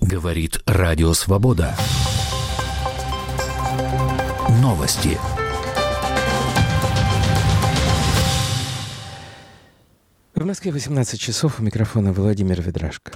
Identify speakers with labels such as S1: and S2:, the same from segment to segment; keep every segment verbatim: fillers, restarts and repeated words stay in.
S1: Говорит Радио Свобода. Новости.
S2: В Москве восемнадцать часов. У микрофона Владимир Ведрашко.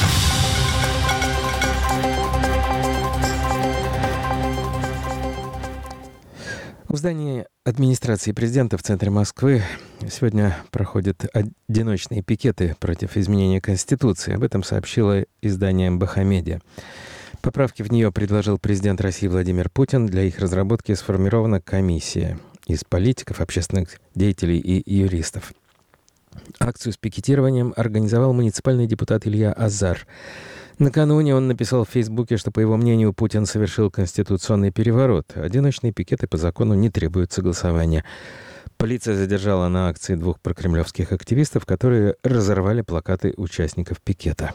S2: В здании администрации президента в центре Москвы сегодня проходят одиночные пикеты против изменения Конституции. Об этом сообщило издание эм бэ ха Медиа. Поправки в нее предложил президент России Владимир Путин. Для их разработки сформирована комиссия из политиков, общественных деятелей и юристов. Акцию с пикетированием организовал муниципальный депутат Илья Азар. Накануне он написал в Фейсбуке, что, по его мнению, Путин совершил конституционный переворот. Одиночные пикеты по закону не требуют согласования. Полиция задержала на акции двух прокремлевских активистов, которые разорвали плакаты участников пикета.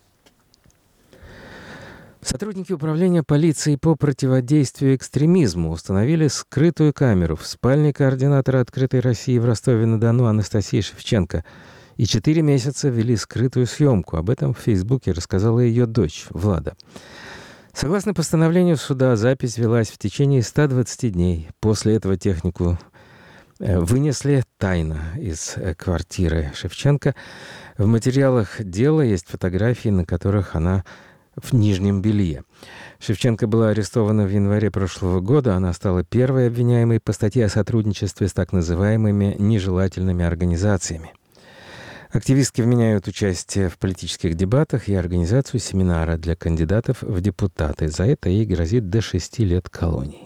S2: Сотрудники управления полиции по противодействию экстремизму установили скрытую камеру в спальне координатора «Открытой России» в Ростове-на-Дону Анастасии Шевченко и четыре месяца вели скрытую съемку. Об этом в Фейсбуке рассказала ее дочь Влада. Согласно постановлению суда, запись велась в течение ста двадцати дней. После этого технику вынесли тайно из квартиры Шевченко. В материалах дела есть фотографии, на которых она в нижнем белье. Шевченко была арестована в январе прошлого года. Она стала первой обвиняемой по статье о сотрудничестве с так называемыми нежелательными организациями. Активистки вменяют участие в политических дебатах и организацию семинара для кандидатов в депутаты. За это ей грозит до шести лет колонии.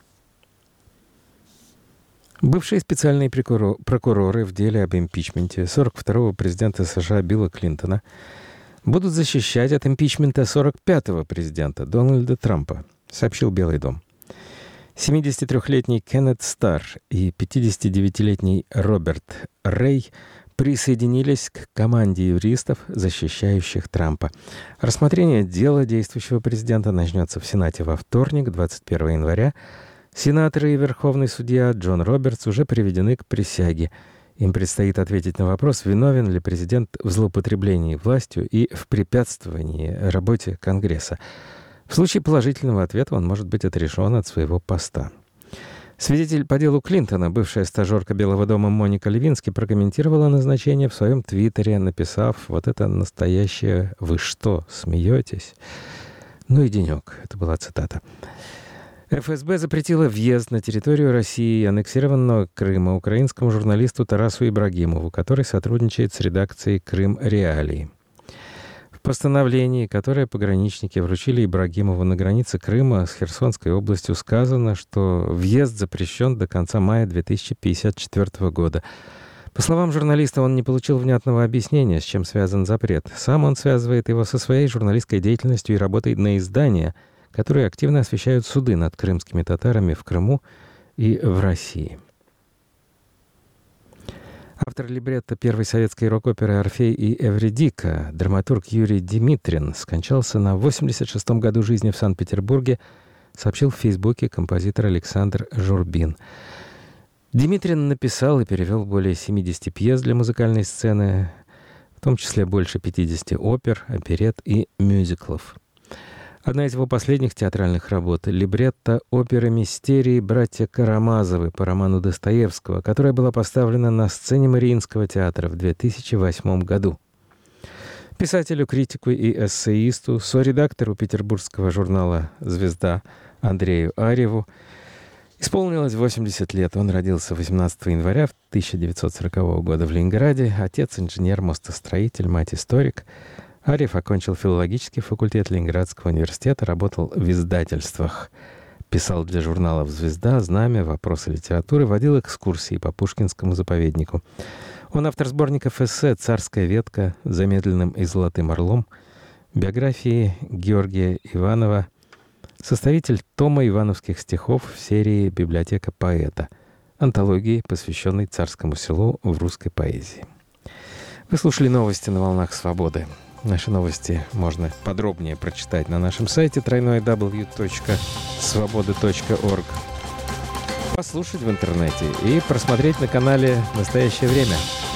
S2: Бывшие специальные прокуроры в деле об импичменте сорок второго президента США Билла Клинтона будут защищать от импичмента сорок пятого президента Дональда Трампа, сообщил Белый дом. семидесятитрёхлетний Кеннет Старр и пятидесятидевятилетний Роберт Рэй присоединились к команде юристов, защищающих Трампа. Рассмотрение дела действующего президента начнется в Сенате во вторник, двадцать первого января. Сенаторы и верховный судья Джон Робертс уже приведены к присяге. Им предстоит ответить на вопрос, виновен ли президент в злоупотреблении властью и в препятствовании работе Конгресса. В случае положительного ответа он может быть отрешен от своего поста. Свидетель по делу Клинтона, бывшая стажерка Белого дома Моника Левински, прокомментировала назначение в своем твиттере, написав: «Вот это настоящее «вы что, смеетесь?» Ну и денек». Это была цитата. эф эс бэ запретила въезд на территорию России и аннексированного Крыма украинскому журналисту Тарасу Ибрагимову, который сотрудничает с редакцией «Крым Реалии». В постановлении, которое пограничники вручили Ибрагимову на границе Крыма с Херсонской областью, сказано, что въезд запрещен до конца мая две тысячи пятьдесят четвёртого года. По словам журналиста, он не получил внятного объяснения, с чем связан запрет. Сам он связывает его со своей журналистской деятельностью и работой на издания, которые активно освещают суды над крымскими татарами в Крыму и в России. Автор либретто первой советской рок-оперы «Орфей и Эвридика», драматург Юрий Димитрин, скончался на восемьдесят шестом году жизни в Санкт-Петербурге, сообщил в Фейсбуке композитор Александр Журбин. Димитрин написал и перевел более семидесяти пьес для музыкальной сцены, в том числе больше пятидесяти опер, оперет и мюзиклов. Одна из его последних театральных работ — либретто оперы «Мистерии» «Братья Карамазовы» по роману Достоевского, которая была поставлена на сцене Мариинского театра в две тысячи восьмом году. Писателю, критику и эссеисту, соредактору петербургского журнала «Звезда» Андрею Арьеву исполнилось восемьдесят лет. Он родился восемнадцатого января тысяча девятьсот сорокового года в Ленинграде. Отец — инженер-мостостроитель, мать — историк. Арьев окончил филологический факультет Ленинградского университета, работал в издательствах. Писал для журналов «Звезда», «Знамя», «Вопросы литературы», водил экскурсии по Пушкинскому заповеднику. Он автор сборников эссе «Царская ветка», «Замедленным и золотым орлом», биографии Георгия Иванова, составитель тома ивановских стихов в серии «Библиотека поэта», антологии, посвященной Царскому селу в русской поэзии. Вы слушали новости на «Волнах Свободы». Наши новости можно подробнее прочитать на нашем сайте дабл ю дабл ю дабл ю точка свобода точка орг, послушать в интернете и просмотреть на канале «Настоящее время».